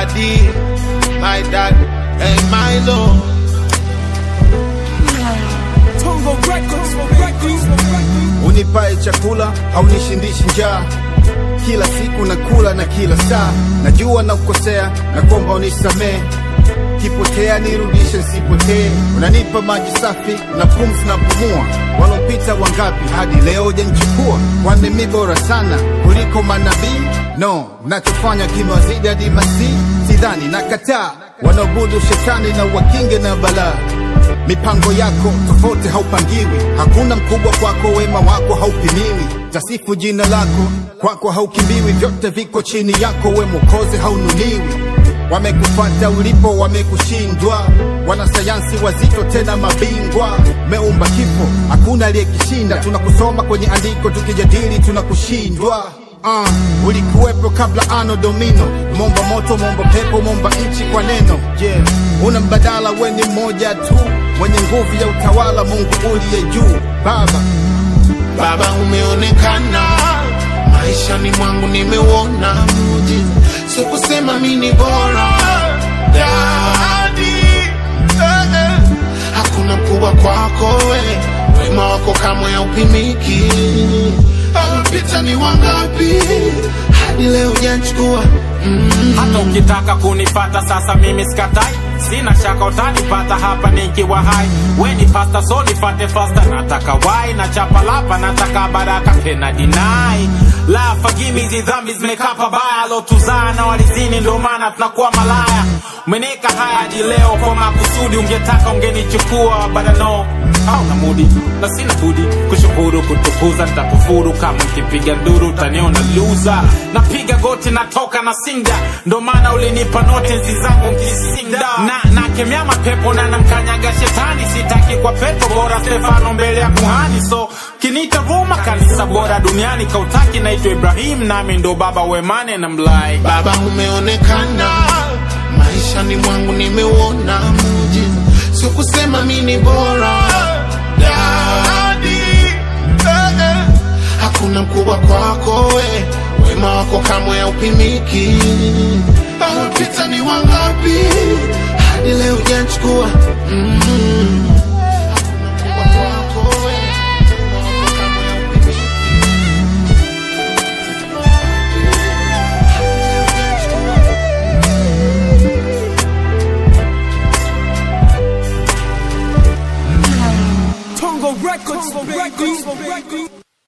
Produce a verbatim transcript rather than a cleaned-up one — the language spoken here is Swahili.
daddy, my dad, and my Lord. Unipae chakula au nishindishi njaa, kila siku nakula na kila saa. Najua na kukosea na kuomba unisamee, kipotea nirudishe nisipotee. Unanipa maji safi na pumzi na pumua, walopita wangapi hadi leo hujanichukua. Kwani mimi bora sana kuliko manabii? No, nachofanya kimewazidi hadi masi. Sidhani nakataa wanaobudu shetani na wakinge na balaa. Mipango yako tofauti haupangiwi, hakuna mkubwa kwako, wema wako haupimiwi. Tasifu jina lako, kwako haukimbiwi, vyote viko chini yako, we Mwokozi haunuliwi. Wamekufuata ulipo, wamekushindwa, wanasayansi wazito tena mabingwa. Meumba kifo, hakuna aliyekishinda, tunakusoma kwenye andiko, tukijadili tunakushindwa. Uh, ulikuwepo kabla ano domino, momba moto, momba pepo, momba nchi kwa neno. Yeah, una mbadala, we ni mmoja tu, mwenye nguvu ya utawala, Mungu uliye juu. Baba, Baba umeonekana, maisha ni mwangu nimeuona muujiza. Sio kusema mimi ni bora, daddy, eh, eh. Hakuna mkubwa kwako we, wema wako kamwe haupimiki. Alipita ni wangapi hadi leo hujanichukua. mm. Hata ukitaka kunipata sasa mimi sikatai, sina shaka utanipata hapa nikiwa hai. We ni pasta so nifate faster, nataka wai na chapa lapa, nataka baraka tena deny. La forgive me the dhambi zimekapa baya, lo tuzana walizini ndo maana tunakuwa malaya. Umeneka haya hadi leo kwa makusudi, ungetaka ungenichukua but no, hauna mudi na sina budi kushukuru kutukuza. Nitakufuru kama nikipiga nduru utaniona loser. Napiga goti natoka na singa, ndo maana ulinipa notenzi zangu nkisinda. Na nakemea mapepo na namkanyaga shetani, sitaki kwa pepo, bora Stefano mbele ya kuhani. So kinita Roma kanisa bora duniani, kautaki naitwa Ibrahim nami ndo baba wemane na mlai. Baba umeonekana, maisha ni mwangu nimeuona muujiza. Sio kusema mimi ni bora, daddy, eh, eh. Hakuna mkubwa kwako we, wema wako kamwe haupimiki. Alipita ni wangapi hadi leo hujanichukua. mm.